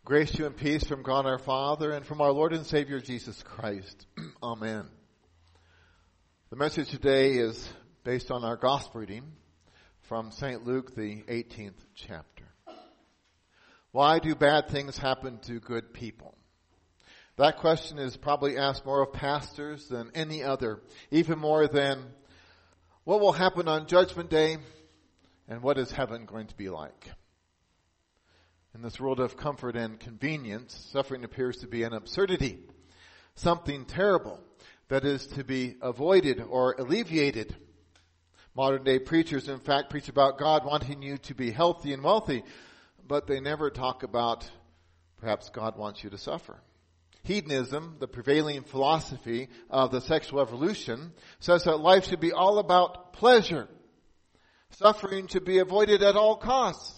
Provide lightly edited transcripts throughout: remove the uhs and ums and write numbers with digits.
Grace to you and peace from God our Father and from our Lord and Savior Jesus Christ. Amen. The message today is based on our gospel reading from St. Luke, the 18th chapter. Why do bad things happen to good people? That question is probably asked more of pastors than any other, even more than what will happen on Judgment Day and what is heaven going to be like. In this world of comfort and convenience, suffering appears to be an absurdity, something terrible that is to be avoided or alleviated. Modern day preachers, in fact, preach about God wanting you to be healthy and wealthy, but they never talk about perhaps God wants you to suffer. Hedonism, the prevailing philosophy of the sexual evolution, says that life should be all about pleasure. Suffering should be avoided at all costs.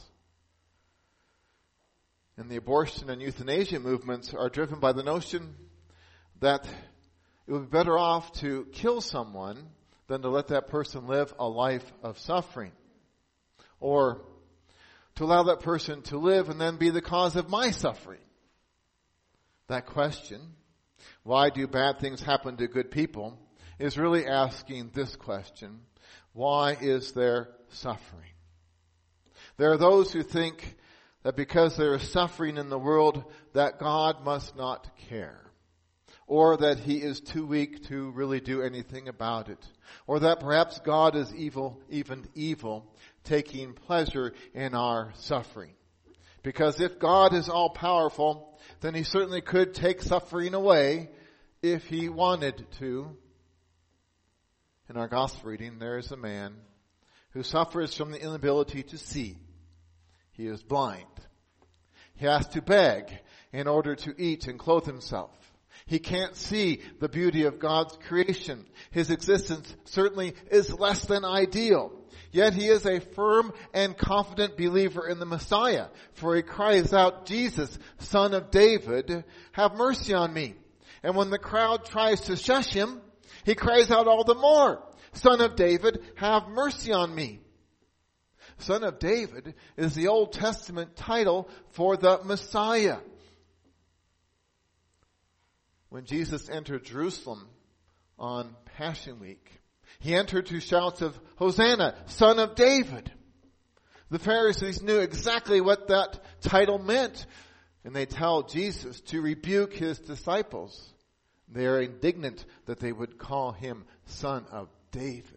And the abortion and euthanasia movements are driven by the notion that it would be better off to kill someone than to let that person live a life of suffering. Or to allow that person to live and then be the cause of my suffering. That question, why do bad things happen to good people, is really asking this question, why is there suffering? There are those who think that because there is suffering in the world, that God must not care. Or that he is too weak to really do anything about it. Or that perhaps God is evil, even evil, taking pleasure in our suffering. Because if God is all powerful, then he certainly could take suffering away if he wanted to. In our gospel reading, there is a man who suffers from the inability to see. He is blind. He has to beg in order to eat and clothe himself. He can't see the beauty of God's creation. His existence certainly is less than ideal. Yet he is a firm and confident believer in the Messiah. For he cries out, Jesus, Son of David, have mercy on me. And when the crowd tries to shush him, he cries out all the more, Son of David, have mercy on me. Son of David is the Old Testament title for the Messiah. When Jesus entered Jerusalem on Passion Week, he entered to shouts of, Hosanna, Son of David. The Pharisees knew exactly what that title meant, and they tell Jesus to rebuke his disciples. They are indignant that they would call him Son of David.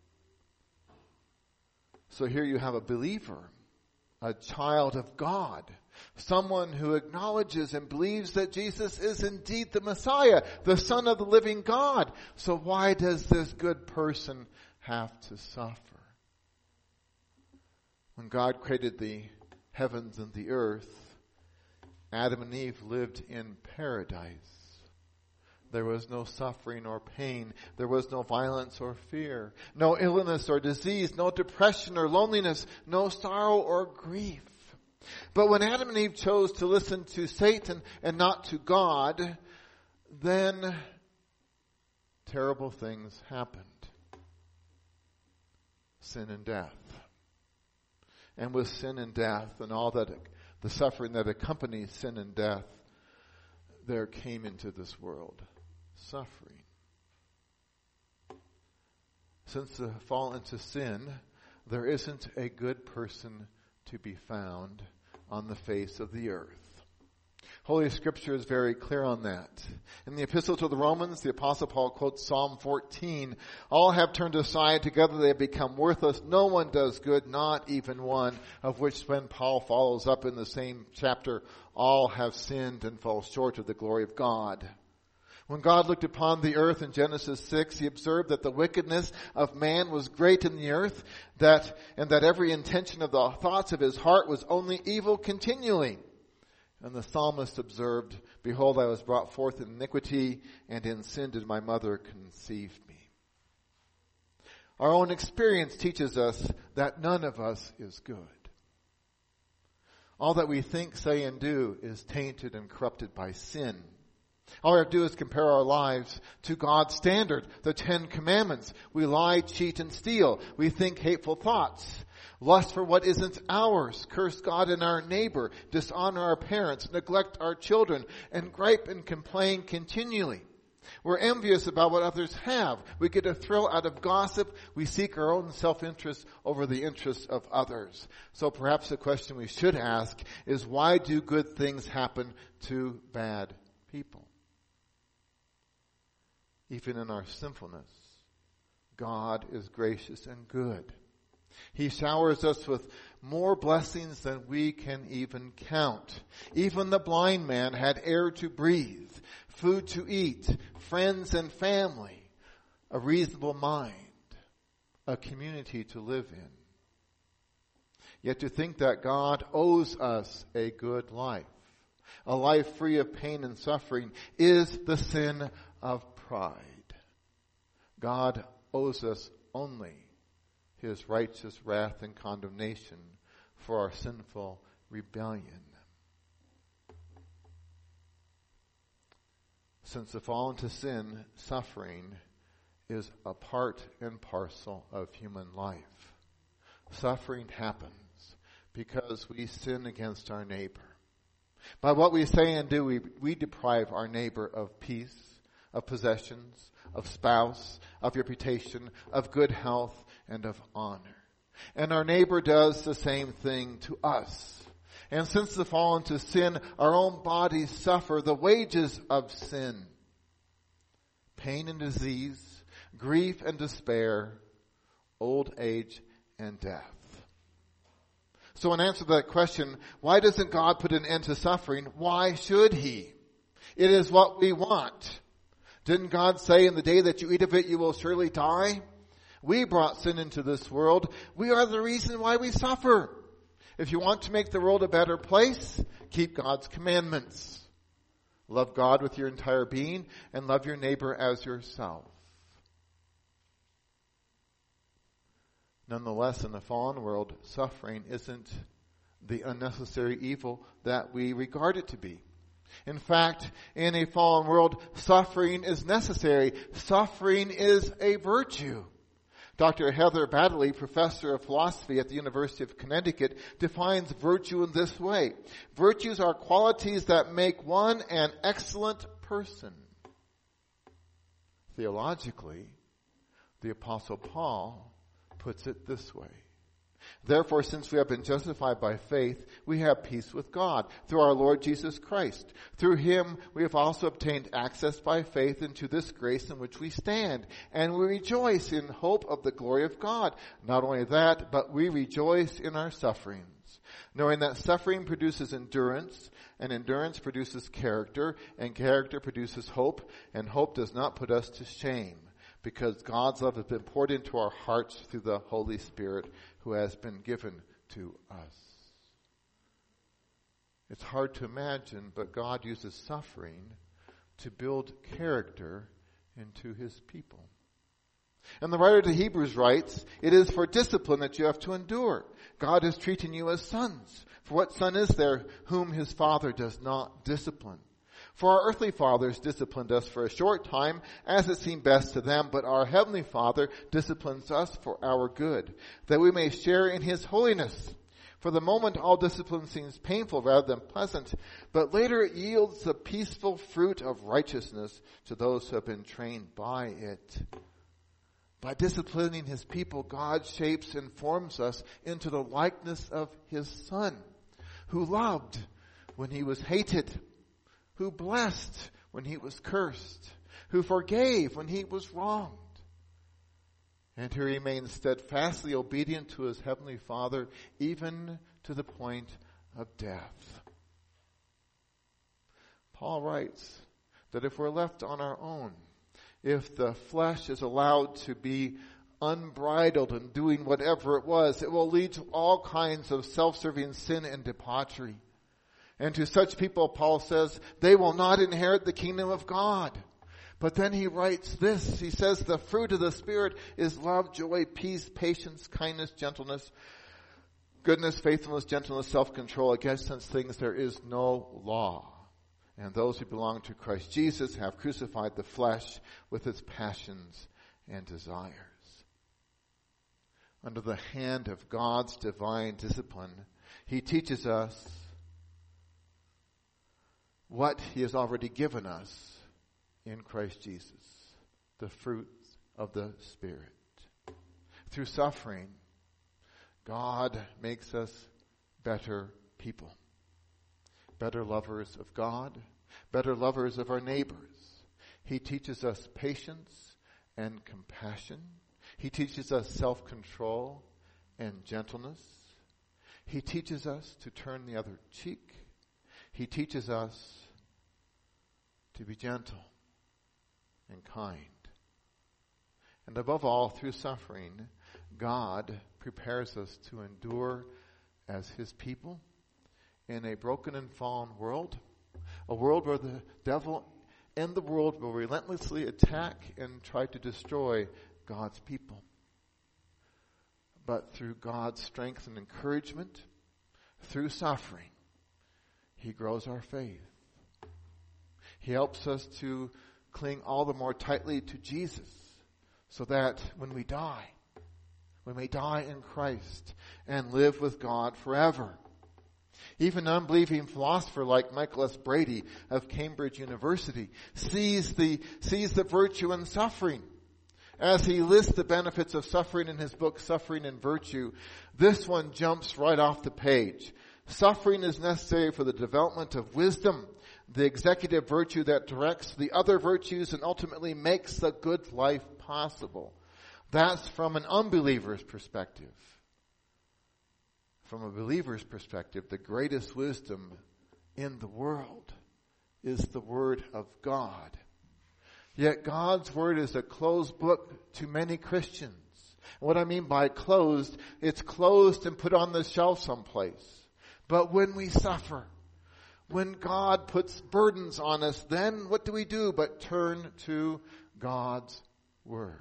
So here you have a believer, a child of God, someone who acknowledges and believes that Jesus is indeed the Messiah, the Son of the living God. So why does this good person have to suffer? When God created the heavens and the earth, Adam and Eve lived in paradise. There was no suffering or pain. There was no violence or fear. No illness or disease. No depression or loneliness. No sorrow or grief. But when Adam and Eve chose to listen to Satan and not to God, then terrible things happened. Sin and death. And with sin and death and all that, the suffering that accompanies sin and death, there came into this world suffering. Since the fall into sin, there isn't a good person to be found on the face of the earth. Holy Scripture is very clear on that. In the Epistle to the Romans, the Apostle Paul quotes Psalm 14, all have turned aside, together they have become worthless. No one does good, not even one, of which when Paul follows up in the same chapter, all have sinned and fall short of the glory of God. When God looked upon the earth in Genesis 6, he observed that the wickedness of man was great in the earth, and that every intention of the thoughts of his heart was only evil continually. And the psalmist observed, behold, I was brought forth in iniquity, and in sin did my mother conceive me. Our own experience teaches us that none of us is good. All that we think, say, and do is tainted and corrupted by sin. All we have to do is compare our lives to God's standard, the 10 Commandments. We lie, cheat, and steal. We think hateful thoughts. Lust for what isn't ours, curse God and our neighbor, dishonor our parents, neglect our children, and gripe and complain continually. We're envious about what others have. We get a thrill out of gossip. We seek our own self-interest over the interests of others. So perhaps the question we should ask is, why do good things happen to bad people? Even in our sinfulness, God is gracious and good. He showers us with more blessings than we can even count. Even the blind man had air to breathe, food to eat, friends and family, a reasonable mind, a community to live in. Yet to think that God owes us a good life, a life free of pain and suffering, is the sin of pride. God owes us only His righteous wrath and condemnation for our sinful rebellion. Since the fall into sin, suffering is a part and parcel of human life. Suffering happens because we sin against our neighbor. By what we say and do, we deprive our neighbor of peace, of possessions, of spouse, of reputation, of good health, and of honor. And our neighbor does the same thing to us. And since the fall into sin, our own bodies suffer the wages of sin. Pain and disease, grief and despair, old age and death. So in answer to that question, why doesn't God put an end to suffering? Why should He? It is what we want. Didn't God say, in the day that you eat of it, you will surely die? We brought sin into this world. We are the reason why we suffer. If you want to make the world a better place, keep God's commandments. Love God with your entire being and love your neighbor as yourself. Nonetheless, in the fallen world, suffering isn't the unnecessary evil that we regard it to be. In fact, in a fallen world, suffering is necessary. Suffering is a virtue. Dr. Heather Baddeley, professor of philosophy at the University of Connecticut, defines virtue in this way. Virtues are qualities that make one an excellent person. Theologically, the Apostle Paul puts it this way. Therefore, since we have been justified by faith, we have peace with God through our Lord Jesus Christ. Through Him, we have also obtained access by faith into this grace in which we stand. And we rejoice in hope of the glory of God. Not only that, but we rejoice in our sufferings, knowing that suffering produces endurance, and endurance produces character, and character produces hope, and hope does not put us to shame, because God's love has been poured into our hearts through the Holy Spirit who has been given to us. It's hard to imagine, but God uses suffering to build character into His people. And the writer to Hebrews writes, it is for discipline that you have to endure. God is treating you as sons. For what son is there whom his father does not discipline? For our earthly fathers disciplined us for a short time, as it seemed best to them, but our heavenly Father disciplines us for our good, that we may share in His holiness. For the moment, all discipline seems painful rather than pleasant, but later it yields the peaceful fruit of righteousness to those who have been trained by it. By disciplining His people, God shapes and forms us into the likeness of His Son, who loved when He was hated, who blessed when He was cursed, who forgave when He was wronged, and who remained steadfastly obedient to His Heavenly Father, even to the point of death. Paul writes that if we're left on our own, if the flesh is allowed to be unbridled and doing whatever it was, it will lead to all kinds of self-serving sin and debauchery. And to such people, Paul says, they will not inherit the kingdom of God. But then he writes this. He says, the fruit of the Spirit is love, joy, peace, patience, kindness, gentleness, goodness, faithfulness, gentleness, self-control. Against such things there is no law. And those who belong to Christ Jesus have crucified the flesh with its passions and desires. under the hand of God's divine discipline, he teaches us what he has already given us in Christ Jesus, the fruits of the Spirit. Through suffering, God makes us better people, better lovers of God, better lovers of our neighbors. He teaches us patience and compassion. He teaches us self-control and gentleness. He teaches us to turn the other cheek. He teaches us to be gentle and kind. And above all, through suffering, God prepares us to endure as his people in a broken and fallen world, a world where the devil and the world will relentlessly attack and try to destroy God's people. But through God's strength and encouragement, through suffering, he grows our faith. He helps us to cling all the more tightly to Jesus, so that when we die, we may die in Christ and live with God forever. Even an unbelieving philosopher like Michael S. Brady of Cambridge University sees the virtue in suffering. As he lists the benefits of suffering in his book, Suffering and Virtue, this one jumps right off the page. Suffering is necessary for the development of wisdom, the executive virtue that directs the other virtues and ultimately makes the good life possible. That's from an unbeliever's perspective. From a believer's perspective, the greatest wisdom in the world is the Word of God. Yet God's Word is a closed book to many Christians. What I mean by closed, it's closed and put on the shelf someplace. But when we suffer, when God puts burdens on us, then what do we do but turn to God's Word?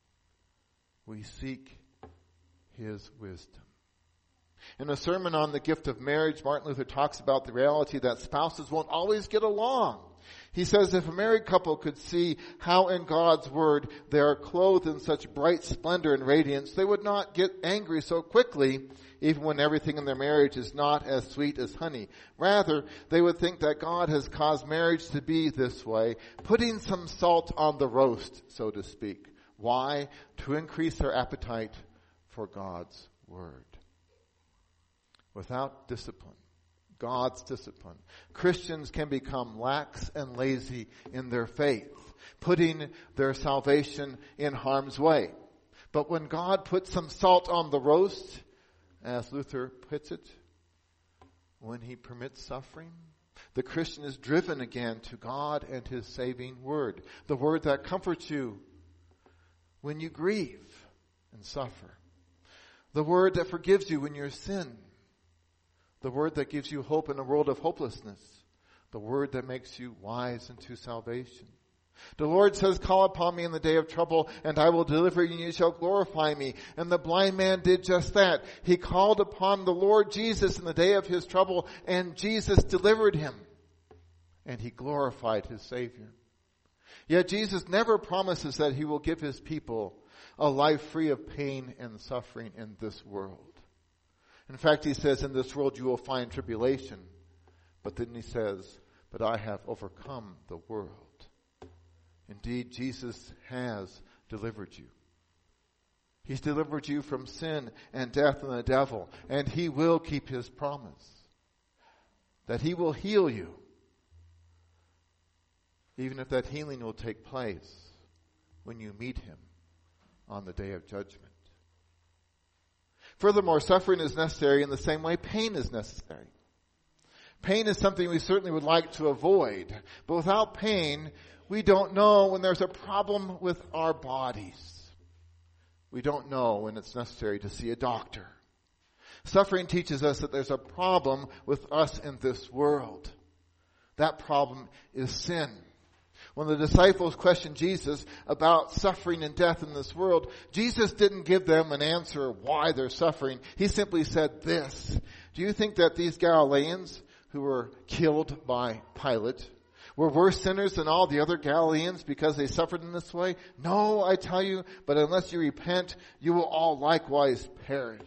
We seek his wisdom. In a sermon on the gift of marriage, Martin Luther talks about the reality that spouses won't always get along. He says if a married couple could see how in God's Word they are clothed in such bright splendor and radiance, they would not get angry so quickly, even when everything in their marriage is not as sweet as honey. Rather, they would think that God has caused marriage to be this way, putting some salt on the roast, so to speak. Why? To increase their appetite for God's Word. Without discipline, God's discipline, Christians can become lax and lazy in their faith, putting their salvation in harm's way. But when God puts some salt on the roast, as Luther puts it, when he permits suffering, the Christian is driven again to God and his saving Word, the Word that comforts you when you grieve and suffer, the Word that forgives you when you sin, the Word that gives you hope in a world of hopelessness, the Word that makes you wise unto salvation. The Lord says, call upon me in the day of trouble, and I will deliver you, and you shall glorify me. And the blind man did just that. He called upon the Lord Jesus in the day of his trouble, and Jesus delivered him. And he glorified his Savior. Yet Jesus never promises that he will give his people a life free of pain and suffering in this world. In fact, he says, in this world you will find tribulation. But then he says, but I have overcome the world. Indeed, Jesus has delivered you. He's delivered you from sin and death and the devil. And he will keep his promise that he will heal you, even if that healing will take place when you meet him on the day of judgment. Furthermore, suffering is necessary in the same way pain is necessary. Pain is something we certainly would like to avoid. But without pain, we don't know when there's a problem with our bodies. We don't know when it's necessary to see a doctor. Suffering teaches us that there's a problem with us in this world. That problem is sin. When the disciples questioned Jesus about suffering and death in this world, Jesus didn't give them an answer why they're suffering. He simply said this: do you think that these Galileans who were killed by Pilate, Were worse sinners than all the other Galileans because they suffered in this way? No, I tell you, but unless you repent, you will all likewise perish.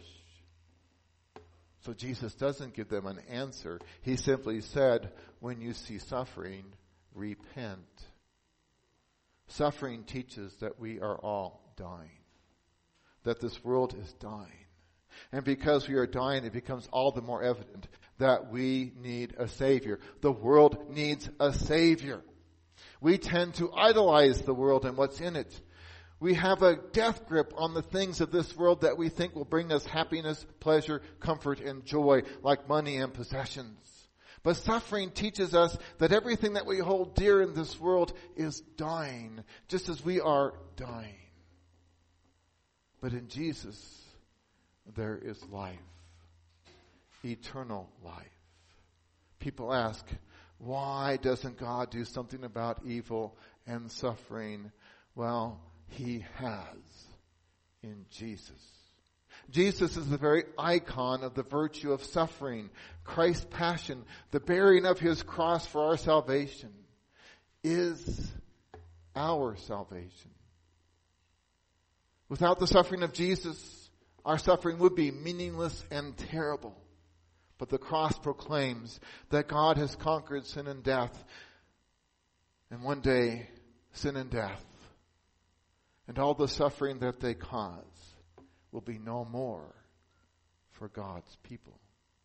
So Jesus doesn't give them an answer. He simply said, when you see suffering, repent. Suffering teaches that we are all dying, that this world is dying. And because we are dying, it becomes all the more evident that we need a Savior. The world needs a Savior. We tend to idolize the world and what's in it. We have a death grip on the things of this world that we think will bring us happiness, pleasure, comfort, and joy, like money and possessions. But suffering teaches us that everything that we hold dear in this world is dying, just as we are dying. But in Jesus, there is life, eternal life. People ask, why doesn't God do something about evil and suffering? Well, He has in Jesus. Jesus is the very icon of the virtue of suffering. Christ's passion, the bearing of His cross for our salvation, is our salvation. Without the suffering of Jesus, our suffering would be meaningless and terrible. But the cross proclaims that God has conquered sin and death. And one day, sin and death and all the suffering that they cause will be no more for God's people.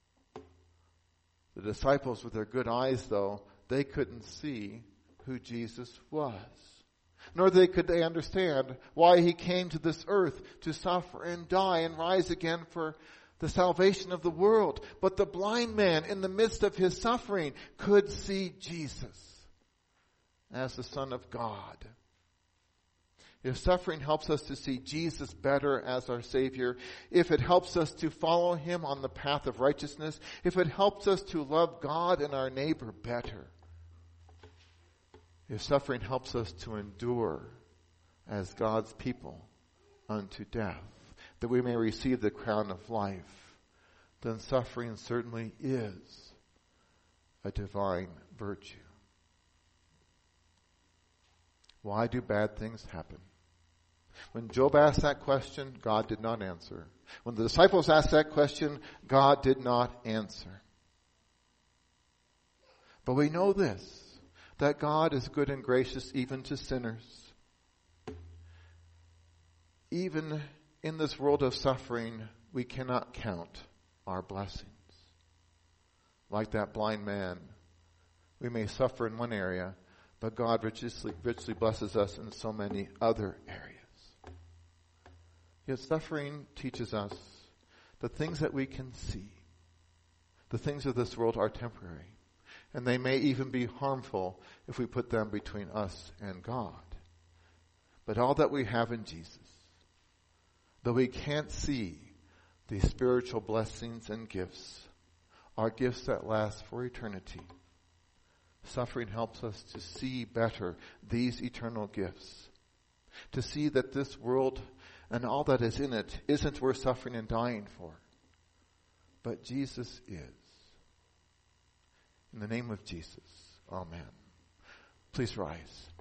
The disciples with their good eyes, though, they couldn't see who Jesus was. Nor could they understand why He came to this earth to suffer and die and rise again for the salvation of the world. But the blind man, in the midst of his suffering, could see Jesus as the Son of God. If suffering helps us to see Jesus better as our Savior, if it helps us to follow Him on the path of righteousness, if it helps us to love God and our neighbor better, if suffering helps us to endure as God's people unto death, that we may receive the crown of life, then suffering certainly is a divine virtue. Why do bad things happen? When Job asked that question, God did not answer. When the disciples asked that question, God did not answer. But we know this, that God is good and gracious even to sinners. Even in this world of suffering, we cannot count our blessings. Like that blind man, we may suffer in one area, but God richly blesses us in so many other areas. Yet suffering teaches us the things that we can see. The things of this world are temporary, and they may even be harmful if we put them between us and God. But all that we have in Jesus, though we can't see these spiritual blessings and gifts, are gifts that last for eternity. Suffering helps us to see better these eternal gifts. To see that this world and all that is in it isn't worth suffering and dying for. But Jesus is. In the name of Jesus, amen. Please rise.